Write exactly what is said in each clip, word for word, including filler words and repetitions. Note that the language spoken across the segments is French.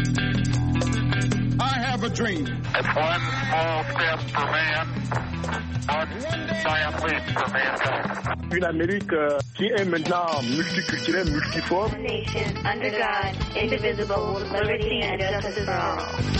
I have a dream. It's one small step for man, one giant leap for mankind. Une Amérique euh, qui est maintenant multiculturelle, multiforme. Nation under God, indivisible, with liberty and justice for all.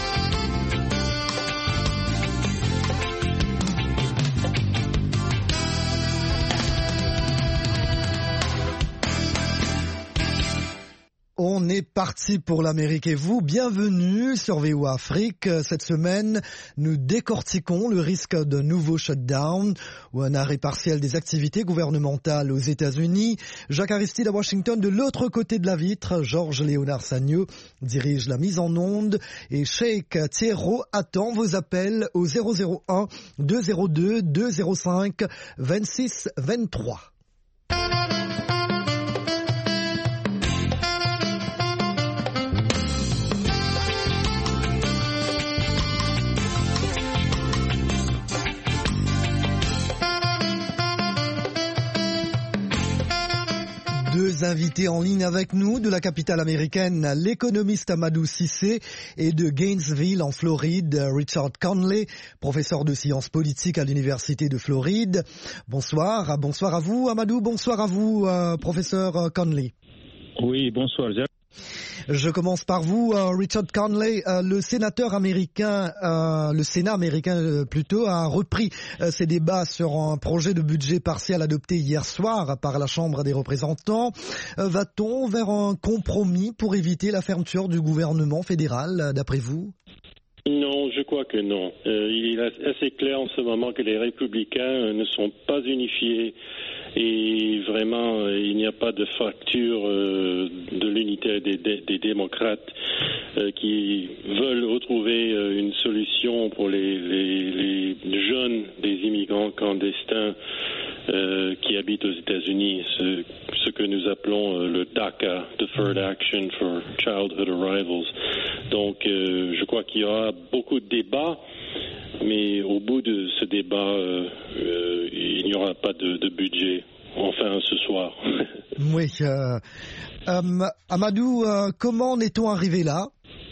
On est parti pour l'Amérique et vous, bienvenue sur V O A Afrique. Cette semaine, nous décortiquons le risque d'un nouveau shutdown ou un arrêt partiel des activités gouvernementales aux États-Unis. Jacques Aristide à Washington, de l'autre côté de la vitre, Georges Léonard Sagno dirige la mise en onde et Sheikh Thierro attend vos appels au zéro zéro un deux zéro deux deux zéro cinq vingt-six vingt-trois. Deux invités en ligne avec nous de la capitale américaine, l'économiste Amadou Cissé et de Gainesville en Floride, Richard Conley, professeur de sciences politiques à l'université de Floride. Bonsoir, bonsoir à vous Amadou, bonsoir à vous euh, professeur Conley. Oui, bonsoir Jacques. Je commence par vous, uh, Richard Conley. Uh, le sénateur américain, uh, le Sénat américain uh, plutôt, a repris uh, ses débats sur un projet de budget partiel adopté hier soir par la Chambre des représentants. Uh, va-t-on vers un compromis pour éviter la fermeture du gouvernement fédéral, uh, d'après vous ? Non, je crois que non. Euh, il est assez clair en ce moment que les républicains ne sont pas unifiés. Et vraiment, euh, il n'y a pas de fracture euh, de l'unité des, des, des démocrates euh, qui veulent retrouver euh, une solution pour les, les, les jeunes des immigrants clandestins euh, qui habitent aux États-Unis, ce, ce que nous appelons euh, le DACA, Deferred Action for Childhood Arrivals. Donc, euh, je crois qu'il y aura beaucoup de débats. Mais au bout de ce débat, euh, euh, il n'y aura pas de, de budget, enfin ce soir. Oui. Euh, euh, Amadou, euh, comment en est-on arrivé là ?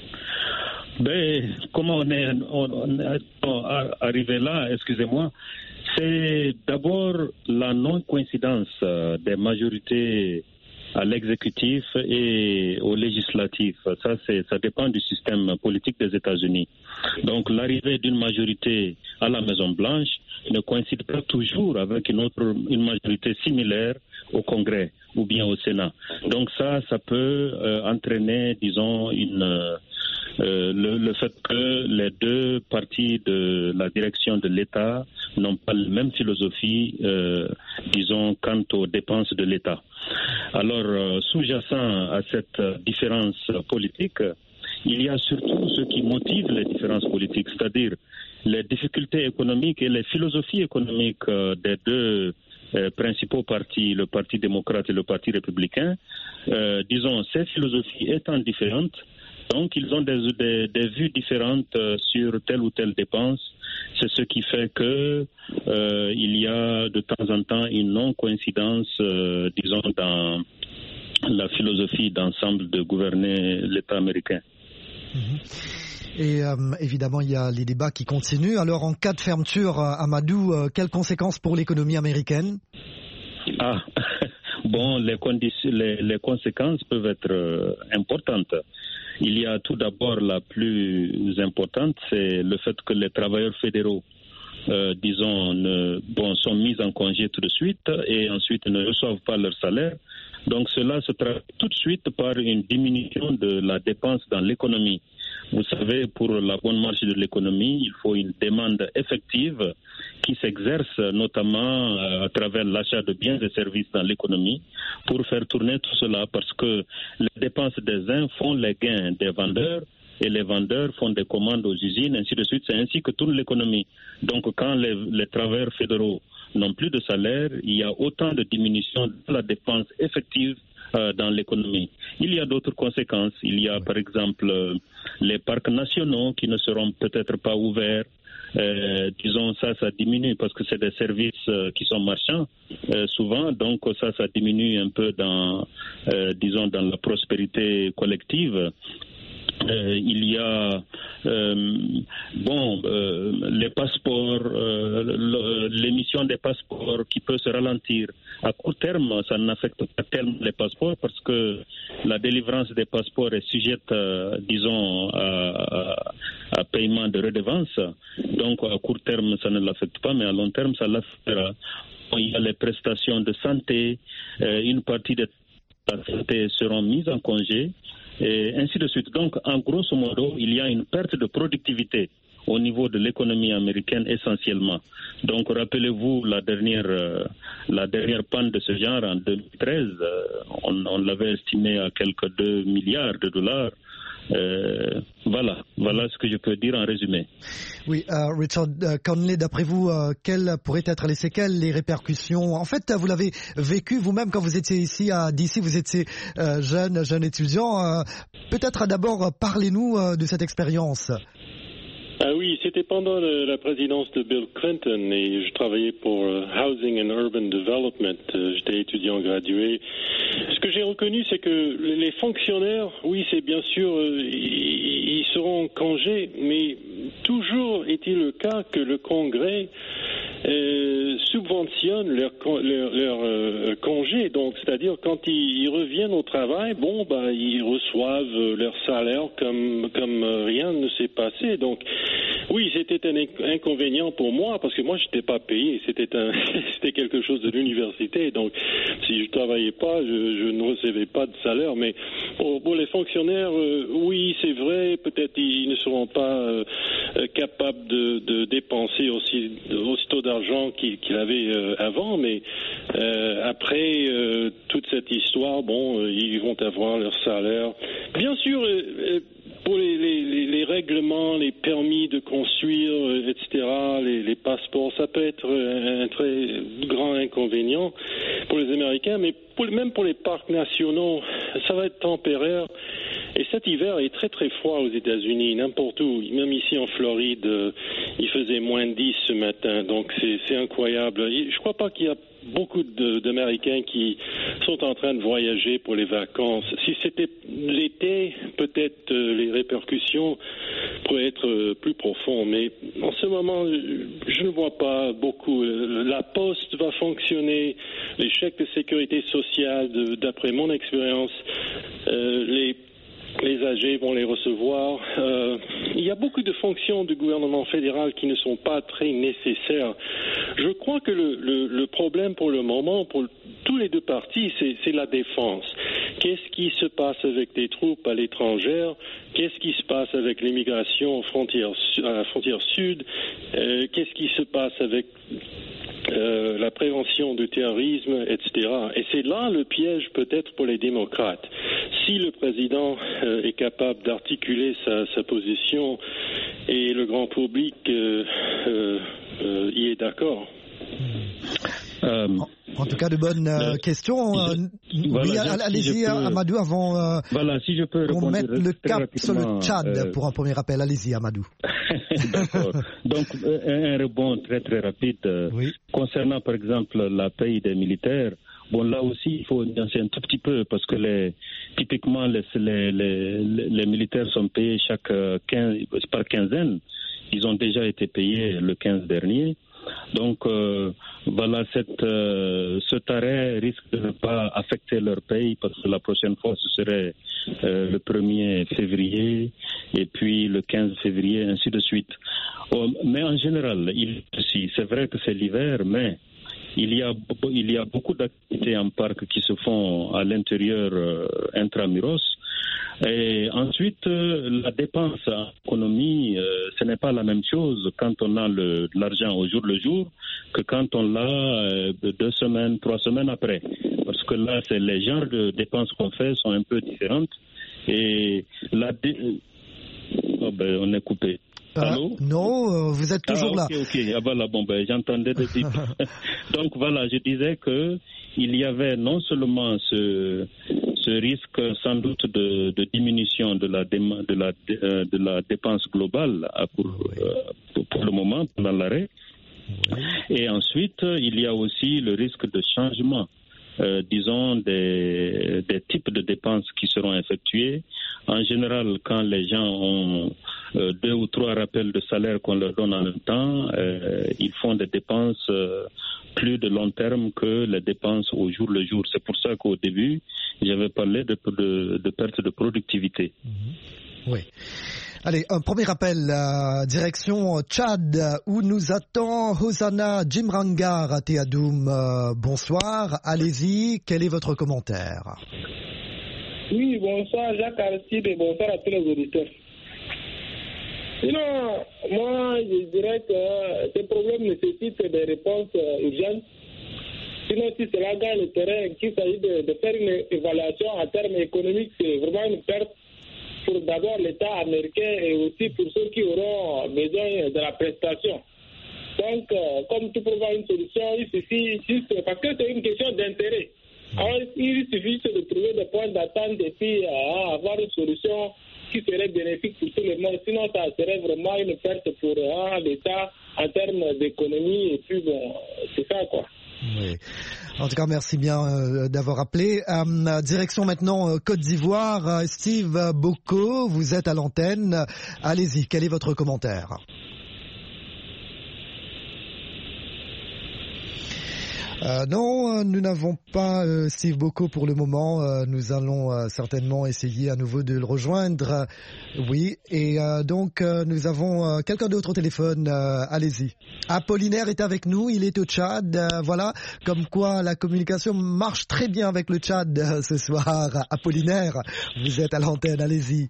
Ben, comment on est, on, on est arrivé là, excusez-moi, c'est d'abord la non-coïncidence des majorités à l'exécutif et au législatif. Ça, c'est, ça dépend du système politique des États-Unis. Donc, l'arrivée d'une majorité à la Maison-Blanche ne coïncide pas toujours avec une autre, une majorité similaire au Congrès ou bien au Sénat. Donc, ça, ça peut euh, entraîner, disons, une, euh, le, le fait que les deux parties de la direction de l'État n'ont pas la même philosophie, euh, disons, quant aux dépenses de l'État. Alors, euh, sous-jacent à cette différence politique, il y a surtout ce qui motive les différences politiques, c'est-à-dire les difficultés économiques et les philosophies économiques euh, des deux euh, principaux partis, le Parti démocrate et le Parti républicain. Euh, disons, ces philosophies étant différentes, donc ils ont des, des, des vues différentes euh, sur telle ou telle dépense. C'est ce qui fait que euh, il y a de temps en temps une non-coïncidence, euh, disons, dans la philosophie d'ensemble de gouverner l'État américain. Et euh, évidemment, il y a les débats qui continuent. Alors, en cas de fermeture, Amadou, euh, quelles conséquences pour l'économie américaine ? Ah, bon, les, conditions, les, les conséquences peuvent être euh, importantes. Il y a tout d'abord la plus importante, c'est le fait que les travailleurs fédéraux, euh, disons, ne, bon, sont mis en congé tout de suite et ensuite ne reçoivent pas leur salaire. Donc cela se traduit tout de suite par une diminution de la dépense dans l'économie. Vous savez, pour la bonne marche de l'économie, il faut une demande effective qui s'exerce notamment à travers l'achat de biens et services dans l'économie pour faire tourner tout cela, parce que les dépenses des uns font les gains des vendeurs et les vendeurs font des commandes aux usines, ainsi de suite. C'est ainsi que tourne l'économie. Donc quand les, les travailleurs fédéraux n'ont plus de salaire, il y a autant de diminution de la dépense effective euh, dans l'économie. Il y a d'autres conséquences. Il y a par exemple euh, les parcs nationaux qui ne seront peut-être pas ouverts. Euh, disons ça, ça diminue parce que c'est des services euh, qui sont marchands euh, souvent, donc ça, ça diminue un peu dans, euh, disons, dans la prospérité collective. Euh, il y a euh, bon euh, les passeports, euh, l'émission des passeports qui peut se ralentir. À court terme, ça n'affecte pas tellement les passeports parce que la délivrance des passeports est sujette, euh, disons, à, à, à paiement de redevance. Donc à court terme, ça ne l'affecte pas, mais à long terme, ça l'affectera. Il y a les prestations de santé, euh, une partie de la santé seront mises en congé. Et ainsi de suite. Donc, en grosso modo, il y a une perte de productivité au niveau de l'économie américaine essentiellement. Donc, rappelez-vous la dernière, euh, la dernière panne de ce genre en deux mille treize, euh, on, on l'avait estimé à quelques deux milliards de dollars. Euh, voilà, voilà ce que je peux dire en résumé. Oui, euh, Richard euh, Conley, d'après vous, euh, quelles pourraient être les séquelles, les répercussions? En fait, vous l'avez vécu vous-même quand vous étiez ici à D C, vous étiez euh, jeune, jeune étudiant. Euh, peut-être d'abord, parlez-nous euh, de cette expérience. Ah oui, c'était pendant le, la présidence de Bill Clinton et je travaillais pour uh, Housing and Urban Development. Euh, j'étais étudiant gradué. Ce que j'ai reconnu, c'est que les fonctionnaires, oui, c'est bien sûr, euh, ils, ils seront en congé, mais toujours est-il le cas que le Congrès euh, subventionne leur, leur, leur euh, congé. Donc, c'est-à-dire quand ils, ils reviennent au travail, bon, bah, ils reçoivent leur salaire comme comme rien ne s'est passé. Donc, oui, c'était un inconvénient pour moi parce que moi, je n'étais pas payé. C'était un, c'était quelque chose de l'université. Donc, si je travaillais pas, je, je ne recevais pas de salaire. Mais pour, pour les fonctionnaires, euh, oui, c'est vrai. Peut-être ils ne seront pas euh, capables de, de dépenser aussi aussitôt d'argent qu'ils, qu'ils avaient euh, avant. Mais euh, après euh, toute cette histoire, bon, euh, ils vont avoir leur salaire. Bien sûr. Euh, Pour les, les, les règlements, les permis de construire, et cetera, les, les passeports, ça peut être un très grand inconvénient pour les Américains, mais pour, même pour les parcs nationaux, ça va être temporaire. Et cet hiver est très très froid aux États-Unis, n'importe où. Même ici en Floride, il faisait moins dix ce matin, donc c'est, c'est incroyable. Je ne crois pas qu'il y a beaucoup de, d'Américains qui sont en train de voyager pour les vacances. Si c'était l'été, peut-être euh, les répercussions pourraient être euh, plus profondes. Mais en ce moment, je ne vois pas beaucoup. La poste va fonctionner, les chèques de sécurité sociale, de, d'après mon expérience, euh, les Les âgés vont les recevoir. Euh, il y a beaucoup de fonctions du gouvernement fédéral qui ne sont pas très nécessaires. Je crois que le, le, le problème pour le moment, pour tous les deux partis, c'est, c'est la défense. Qu'est-ce qui se passe avec des troupes à l'étranger? Qu'est-ce qui se passe avec l'immigration frontière, à la frontière sud? euh, Qu'est-ce qui se passe avec Euh, la prévention du terrorisme, et cetera. Et c'est là le piège peut-être pour les démocrates. Si le président euh, est capable d'articuler sa, sa position et le grand public euh, euh, euh, y est d'accord. Euh, en, en tout cas, de bonnes euh, questions. Euh, voilà, oui, allez-y, si peux, Amadou, avant euh, voilà, si je peux qu'on mette le cap sur le Tchad euh, pour un premier appel. Allez-y, Amadou. D'accord. Donc, un rebond très très rapide. Oui. Concernant, par exemple, la paye des militaires, bon, là aussi, il faut nuancer un tout petit peu parce que les, typiquement, les, les, les, les militaires sont payés chaque quinze, par quinzaine. Ils ont déjà été payés le quinze dernier. Donc, euh, voilà, cette, euh, cet arrêt risque de ne pas affecter leur paye parce que la prochaine fois, ce serait euh, le premier février et puis le quinze février, ainsi de suite. Oh, mais en général, il, si, c'est vrai que c'est l'hiver, mais il y a, il y a beaucoup d'activités en parc qui se font à l'intérieur euh, intramuros. Et ensuite, euh, la dépense en économie, euh, ce n'est pas la même chose quand on a le, l'argent au jour le jour que quand on l'a euh, deux semaines, trois semaines après. Parce que là, c'est les genres de dépenses qu'on fait sont un peu différentes. Et la dé... oh ben, on est coupé. Allô? Ah, non, vous êtes toujours ah, okay, là. Ok, ok. Ah, voilà, bon, ben, j'entendais des titres. Donc voilà, je disais que il y avait non seulement ce, ce risque sans doute de, de diminution de la, de, la, de la dépense globale pour, oui. pour le moment, pendant l'arrêt. Oui. Et ensuite, il y a aussi le risque de changement. Euh, disons, des, des types de dépenses qui seront effectuées En général, quand les gens ont euh, deux ou trois rappels de salaire qu'on leur donne en même temps, euh, ils font des dépenses euh, plus de long terme que les dépenses au jour le jour. C'est pour ça qu'au début, j'avais parlé de, de, de perte de productivité. Mmh. Oui. Allez, un premier appel, euh, direction Tchad, où nous attend Hosanna Jimrangar Teadoum. Euh, bonsoir, allez-y, quel est votre commentaire? Oui, bonsoir Jacques Aristide et bonsoir à tous les auditeurs. Sinon, moi, je dirais que ces problèmes nécessitent des réponses urgentes. Sinon, si cela gagne le terrain, qu'il s'agit de, de faire une évaluation en termes économiques, c'est vraiment une perte pour d'abord l'État américain et aussi pour ceux qui auront besoin de la prestation. Donc, euh, comme tout pour avoir une solution, il suffit juste, parce que c'est une question d'intérêt. Alors, il suffit juste de trouver des points d'attente et puis euh, avoir une solution qui serait bénéfique pour tout le monde. Sinon, ça serait vraiment une perte pour euh, l'État en termes d'économie. Et puis, bon, c'est ça, quoi. Oui. En tout cas, merci bien euh, d'avoir appelé. Euh, direction maintenant euh, Côte d'Ivoire. Euh, Steve Boko, vous êtes à l'antenne. Allez-y, quel est votre commentaire? Euh, non, nous n'avons pas euh, Steve Boko pour le moment. Euh, nous allons euh, certainement essayer à nouveau de le rejoindre. Oui, et euh, donc euh, nous avons euh, quelqu'un d'autre au téléphone. Euh, allez-y. Apollinaire est avec nous, il est au Tchad. Euh, voilà, comme quoi la communication marche très bien avec le Tchad euh, ce soir. Apollinaire, vous êtes à l'antenne, allez-y.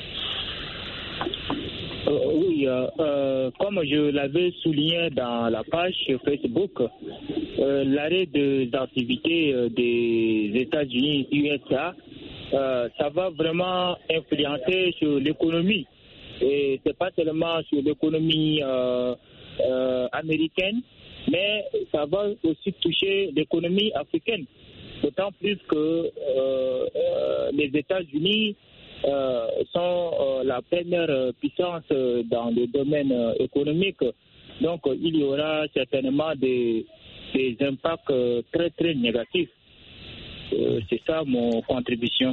Euh, oui, euh, euh, comme je l'avais souligné dans la page Facebook, euh, l'arrêt des activités euh, des États-Unis U S A, euh, ça va vraiment influencer sur l'économie. Et c'est pas seulement sur l'économie euh, euh, américaine, mais ça va aussi toucher l'économie africaine. D'autant plus que euh, euh, les États-Unis Euh, sont euh, la première puissance euh, dans le domaine euh, économique. Donc, euh, il y aura certainement des, des impacts euh, très, très négatifs. Euh, c'est ça mon contribution.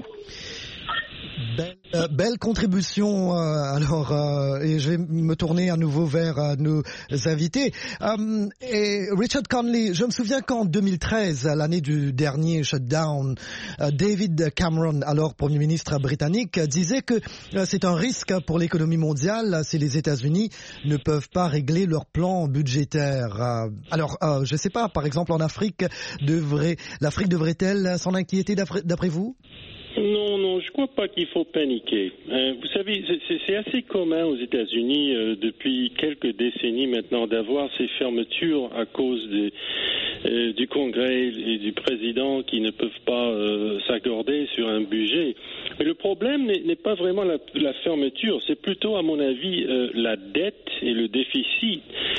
Belle, euh, belle contribution. Euh, alors, euh, et je vais me tourner à nouveau vers euh, nos invités. Euh, et Richard Conley, je me souviens qu'en deux mille treize, l'année du dernier shutdown, euh, David Cameron, alors Premier ministre britannique, disait que euh, c'est un risque pour l'économie mondiale si les États-Unis ne peuvent pas régler leur plan budgétaire. Euh, alors, euh, je ne sais pas, par exemple en Afrique, devrait, l'Afrique devrait-elle s'en inquiéter d'après, d'après vous ? Non, non, je ne crois pas qu'il faut paniquer. Euh, vous savez, c'est, c'est assez commun aux États-Unis euh, depuis quelques décennies maintenant d'avoir ces fermetures à cause des, euh, du Congrès et du président qui ne peuvent pas euh, s'accorder sur un budget. Mais le problème n'est, n'est pas vraiment la, la fermeture, c'est plutôt, à mon avis, euh, la dette et le déficit.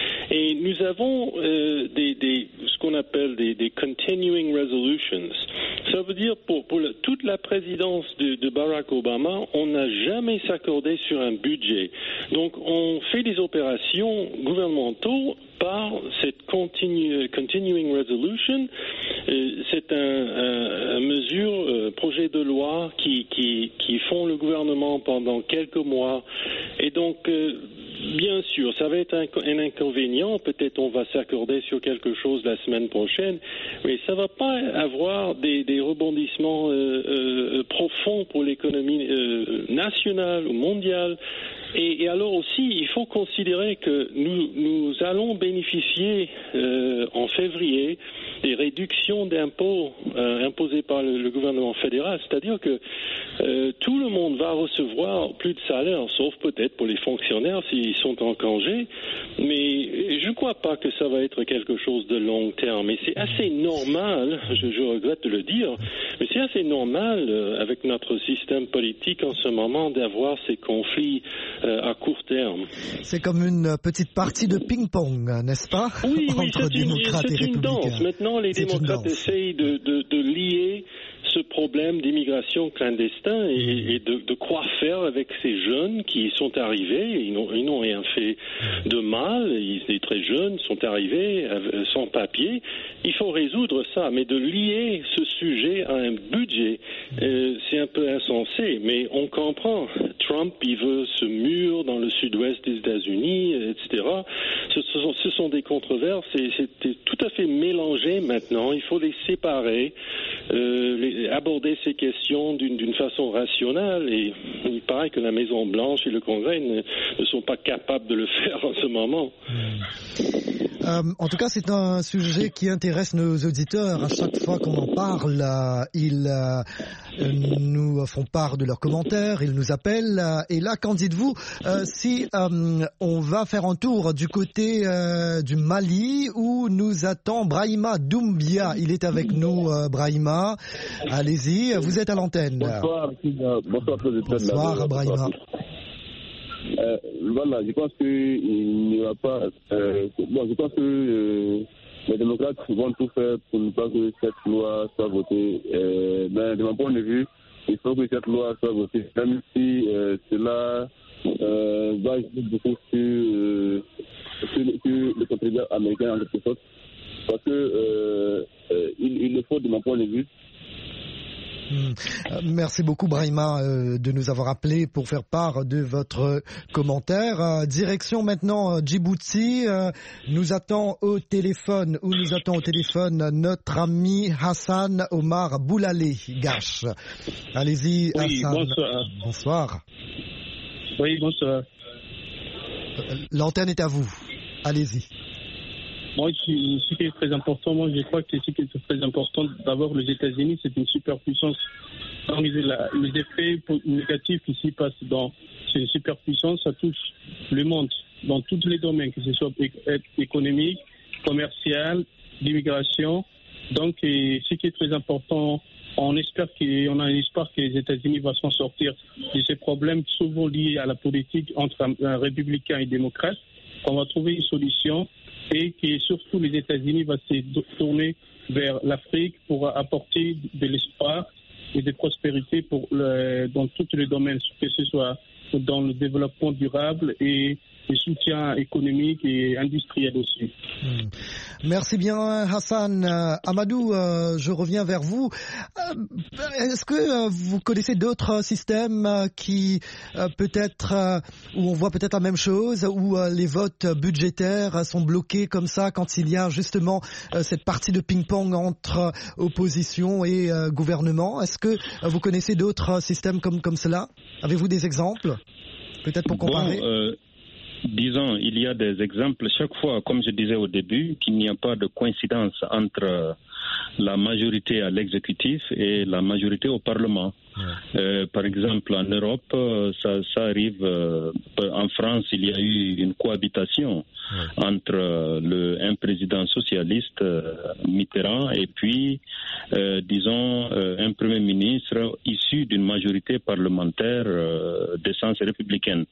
Et nous avons euh, des, des, ce qu'on appelle des, des continuing resolutions. Ça veut dire pour, pour la, toute la présidence de, de Barack Obama, on n'a jamais s'accordé sur un budget. Donc on fait des opérations gouvernementaux par cette continue, continuing resolution. Euh, c'est un, un, un mesure, euh, projet de loi qui, qui, qui font le gouvernement pendant quelques mois. Et donc, euh, bien sûr, ça va être un, un inconvénient. Peut-être on va s'accorder sur quelque chose la semaine prochaine, mais ça ne va pas avoir des, des rebondissements euh, euh, profonds pour l'économie euh, nationale ou mondiale. Et, et alors aussi, il faut considérer que nous, nous allons bénéficier euh, en février des réductions d'impôts euh, imposées par le, le gouvernement fédéral. C'est-à-dire que euh, tout le monde va recevoir plus de salaire, sauf peut-être pour les fonctionnaires s'ils sont en congé. Mais je ne crois pas que ça va être quelque chose de long terme. Et c'est assez normal, je, je regrette de le dire, mais c'est assez normal euh, avec notre système politique en ce moment d'avoir ces conflits euh, à court terme. C'est comme une petite partie de ping-pong, n'est-ce pas? Oui, oui, entre c'est une, démocrates c'est et une danse. Maintenant, les c'est démocrates essayent de, de, de lier ce problème d'immigration clandestine et, et de, de quoi faire avec ces jeunes qui sont arrivés. Ils n'ont, ils n'ont rien fait de mal. Ils étaient très jeunes, sont arrivés sans papier. Il faut résoudre ça, mais de lier ce sujet à un budget, euh, c'est un peu insensé. Mais on comprend. Trump, il veut ce mur dans le sud-ouest des États-Unis, et cetera. Ce, ce, sont, ce sont des controverses et c'est tout à fait mélangé maintenant. Il faut les séparer, euh, les, aborder ces questions d'une, d'une façon rationnelle. Et il paraît que la Maison-Blanche et le Congrès ne, ne sont pas capables de le faire en ce moment. Euh, en tout cas, c'est un sujet qui intéresse nos auditeurs. À chaque fois qu'on en parle, euh, ils euh, nous font part de leurs commentaires, ils nous appellent. Euh, et là, qu'en dites-vous euh, si euh, on va faire un tour du côté euh, du Mali où nous attend Brahima Doumbia. Il est avec nous, euh, Brahima. Allez-y, vous êtes à l'antenne. Bonsoir, bonsoir, bonsoir Brahima. Euh, voilà, je pense qu'il n'y aura pas. Euh, bon, je pense que euh, les démocrates vont tout faire pour ne pas que cette loi soit votée. Euh, ben, de mon point de vue, il faut que cette loi soit votée, même si euh, cela euh, va jouer beaucoup sur, euh, sur, sur le contribuable américain en quelque sorte. Parce que euh, euh, il, il le faut, de mon point de vue. Merci beaucoup Brahima euh, de nous avoir appelé pour faire part de votre commentaire. Euh, direction maintenant euh, Djibouti. Euh, nous attend au téléphone, ou nous attend au téléphone notre ami Hassan Omar Boulalé Gache. Allez-y oui, Hassan. Bonsoir. Bonsoir. Oui, bonsoir. L'antenne est à vous. Allez-y. Moi, ce qui est très important, moi, je crois que ce qui est très important, d'abord, les États-Unis, c'est une superpuissance. Donc, les effets négatifs qui s'y passent dans ces superpuissances, ça touche le monde dans tous les domaines, que ce soit économique, commercial, d'immigration. Donc, et ce qui est très important, on espère qu'on a l'espoir que les États-Unis vont s'en sortir de ces problèmes souvent liés à la politique entre un républicain et démocrate, qu'on va trouver une solution. Et que surtout les États-Unis vont se tourner vers l'Afrique pour apporter de l'espoir et de prospérité pour le, dans tous les domaines, que ce soit dans le développement durable et le soutien économique et industriel aussi. Mmh. Merci bien Hassan. Euh, Amadou, euh, je reviens vers vous. Euh, est-ce que euh, vous connaissez d'autres systèmes euh, qui euh, peut-être euh, où on voit peut-être la même chose, où euh, les votes budgétaires euh, sont bloqués comme ça quand il y a justement euh, cette partie de ping-pong entre euh, opposition et euh, gouvernement? Est-ce que euh, vous connaissez d'autres systèmes comme comme cela? Avez-vous des exemples peut-être pour comparer? Bon, euh... Disons, il y a des exemples chaque fois, comme je disais au début, qu'il n'y a pas de coïncidence entre la majorité à l'exécutif et la majorité au Parlement. Ouais. Euh, par exemple, en Europe, ça, ça arrive. Euh, en France, il y a eu une cohabitation ouais. entre le, un président socialiste, euh, Mitterrand, et puis, euh, disons, euh, un premier ministre issu d'une majorité parlementaire euh, d'essence républicaine.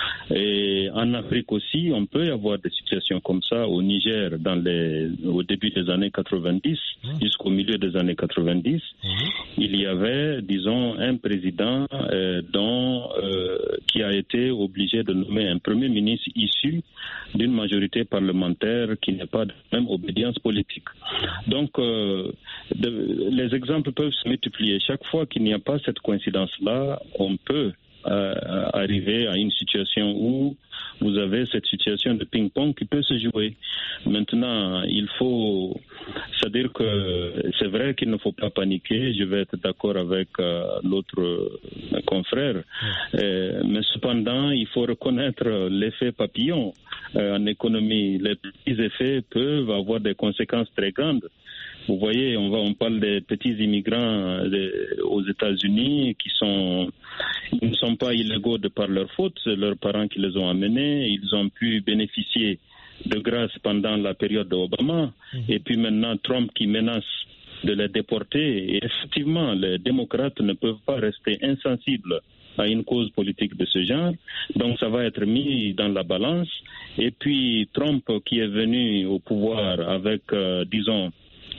Et en Afrique aussi, on peut avoir des situations comme ça. Au Niger, dans les, au début des années quatre-vingt-dix, mmh. jusqu'au milieu des années quatre-vingt-dix, mmh. il y avait, disons, un président euh, dont, euh, qui a été obligé de nommer un premier ministre issu d'une majorité parlementaire qui n'est pas de même obédience politique. Donc, euh, de, les exemples peuvent se multiplier. Chaque fois qu'il n'y a pas cette coïncidence-là, on peut Euh, arriver à une situation où vous avez cette situation de ping-pong qui peut se jouer. Maintenant, il faut, c'est-à-dire que c'est vrai qu'il ne faut pas paniquer, je vais être d'accord avec euh, l'autre euh, confrère, euh, mais cependant, il faut reconnaître l'effet papillon. Euh, en économie, les petits effets peuvent avoir des conséquences très grandes. Vous voyez, on, va, on parle des petits immigrants de, aux États-Unis qui sont, ils ne sont pas illégaux de par leur faute, c'est leurs parents qui les ont amenés, ils ont pu bénéficier de grâce pendant la période d'Obama, mmh. et puis maintenant Trump qui menace de les déporter. Et effectivement, les démocrates ne peuvent pas rester insensibles à une cause politique de ce genre, donc ça va être mis dans la balance. Et puis Trump qui est venu au pouvoir avec, euh, disons,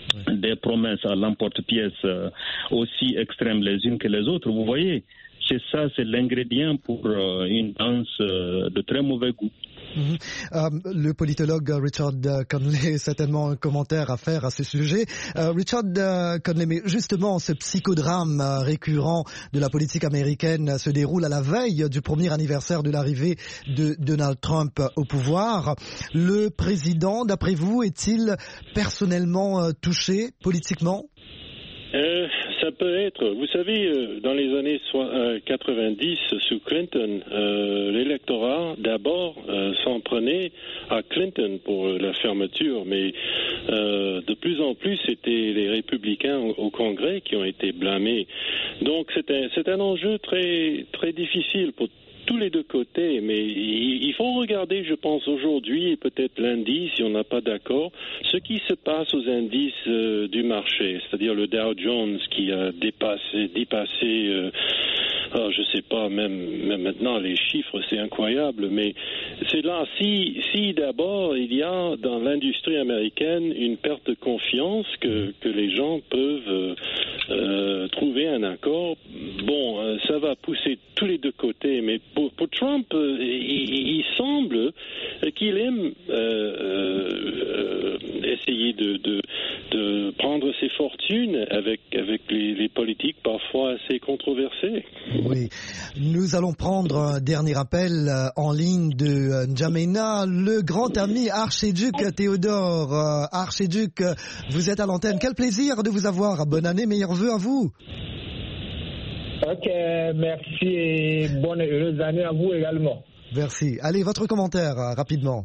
des promesses à l'emporte-pièce euh, aussi extrêmes les unes que les autres. Vous voyez, c'est ça, c'est l'ingrédient pour euh, une danse euh, de très mauvais goût. Mmh. Euh, le politologue Richard Conley a certainement un commentaire à faire à ce sujet. Euh, Richard Conley, mais justement, ce psychodrame euh, récurrent de la politique américaine se déroule à la veille du premier anniversaire de l'arrivée de Donald Trump au pouvoir. Le président, d'après vous, est-il personnellement euh, touché politiquement ? Euh, ça peut être. Vous savez, dans les années quatre-vingt-dix, sous Clinton, euh, l'électorat, d'abord, euh, s'en prenait à Clinton pour la fermeture, mais euh, de plus en plus, c'était les républicains au, au Congrès qui ont été blâmés. Donc, c'est un, c'est un enjeu très, très difficile pour tous les deux côtés, mais il faut regarder, je pense, aujourd'hui et peut-être lundi, si on n'a pas d'accord, ce qui se passe aux indices euh, du marché, c'est-à-dire le Dow Jones qui a dépassé, dépassé euh, oh, je sais pas, même, même maintenant les chiffres, c'est incroyable, mais c'est là, si, si d'abord il y a dans l'industrie américaine une perte de confiance que, que les gens peuvent euh, euh, trouver un accord, bon, euh, ça va pousser tous les deux côtés, mais pour, pour Trump, euh, il, il semble qu'il aime euh, euh, essayer de, de, de prendre ses fortunes avec, avec les, les politiques parfois assez controversées. Oui, nous allons prendre un dernier appel en ligne de N'Djamena, le grand ami archiduc Théodore. Archiduc, vous êtes à l'antenne. Quel plaisir de vous avoir. Bonne année, meilleurs vœux à vous. Ok, merci et bonne et heureuse année à vous également. Merci. Allez, votre commentaire, rapidement.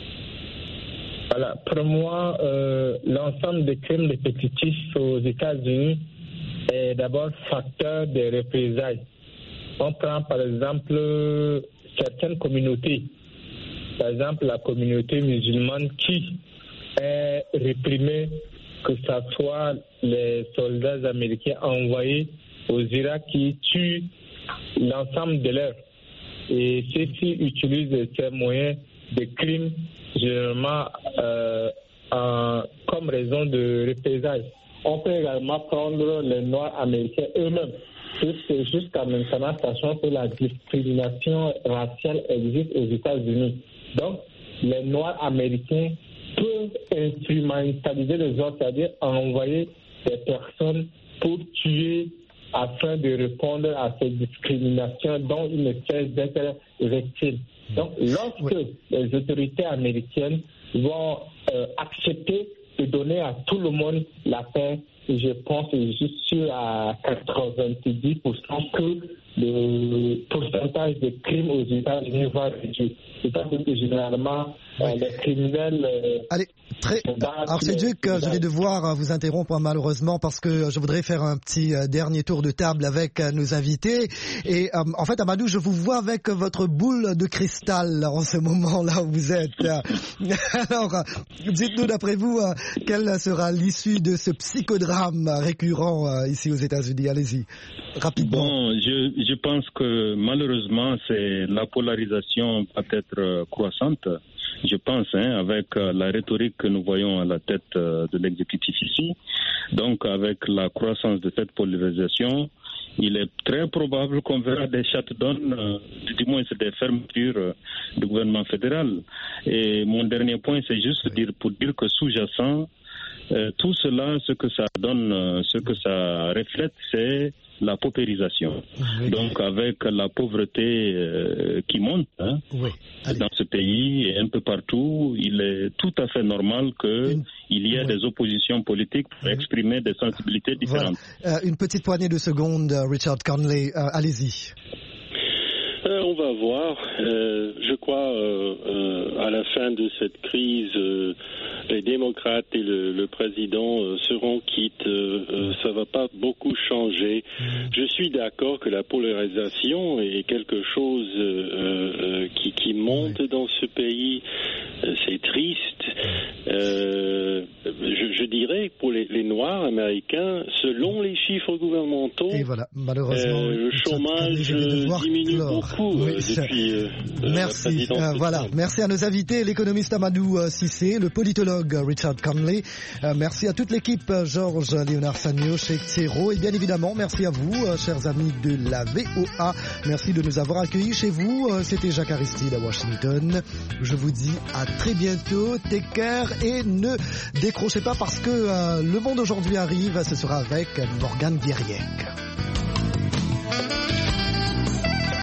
Voilà, pour moi, euh, l'ensemble des crimes répétitifs aux États-Unis est d'abord facteur de représailles. On prend par exemple certaines communautés, par exemple la communauté musulmane qui est réprimée, que ce soit les soldats américains envoyés aux Irak qui tuent l'ensemble de leurs. Et ceux-ci utilisent ces moyens de crimes généralement euh, en, comme raison de représailles. On peut également prendre les Noirs américains eux-mêmes. Jusqu'à maintenant, sachant que la discrimination raciale existe aux États-Unis. Donc, les Noirs américains peuvent instrumentaliser les autres, c'est-à-dire envoyer des personnes pour tuer afin de répondre à ces discriminations dont ils ne cessent d'être victimes. Donc, lorsque oui. les autorités américaines vont euh, accepter de donner à tout le monde la paix, je pense, je suis sûr à quatre-vingt-dix pour cent que le pourcentage de crimes aux États-Unis va réduire. C'est-à-dire que généralement, oui. euh, les criminels... Euh, Allez, très... Archiduc, je vais devoir vous interrompre malheureusement parce que je voudrais faire un petit dernier tour de table avec nos invités. Et euh, en fait, Amadou, je vous vois avec votre boule de cristal en ce moment-là où vous êtes. Alors, dites-nous d'après vous, quelle sera l'issue de ce psychodrame récurrent euh, ici aux États-Unis? Allez-y, rapidement. Bon, je, je pense que malheureusement, c'est la polarisation peut-être croissante. Je pense, hein, avec euh, la rhétorique que nous voyons à la tête euh, de l'exécutif ici. Donc, avec la croissance de cette polarisation, il est très probable qu'on verra des shutdowns, euh, du moins c'est des fermetures euh, du gouvernement fédéral. Et mon dernier point, c'est juste dire, pour dire que sous-jacent, euh, tout cela, ce que ça donne, euh, ce que ça reflète, c'est la paupérisation. Oui. Donc avec la pauvreté euh, qui monte hein, oui. dans ce pays et un peu partout, il est tout à fait normal qu'il y ait oui. des oppositions politiques pour oui. exprimer des sensibilités différentes. Voilà. Euh, une petite poignée de secondes, Richard Conley, euh, allez-y. Euh, on va voir. Euh, je crois euh, euh, à la fin de cette crise, euh, les démocrates et le, le président euh, seront quittes. Euh, euh, ça va pas beaucoup changer. Je suis d'accord que la polarisation est quelque chose euh, euh, qui, qui monte dans ce pays. Euh, c'est triste. Euh, je, je dirais pour les, les Noirs américains, selon les chiffres gouvernementaux, et voilà, malheureusement, euh, le chômage diminue beaucoup oui, euh, depuis euh, merci. la euh, voilà, merci à nos invités, l'économiste Amadou euh, Cissé, le politologue euh, Richard Conley, euh, merci à toute l'équipe, euh, Georges Léonard Sagno, Cheikh Thiero, et bien évidemment, merci à vous, euh, chers amis de la V O A, merci de nous avoir accueillis chez vous. Euh, c'était Jacques Aristide à Washington. Je vous dis à très bientôt, take care, et ne décrochez pas parce que euh, le monde aujourd'hui arrive, ce sera avec Morgane Guiriec.